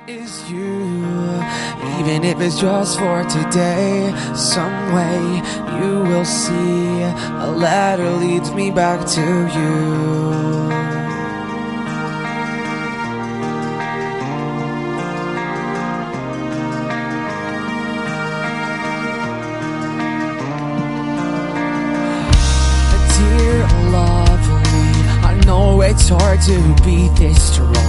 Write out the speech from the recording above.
is you. Even if it's just for today, some way you will see a ladder leads me back to you. Dear lovely, I know it's hard to be this strong,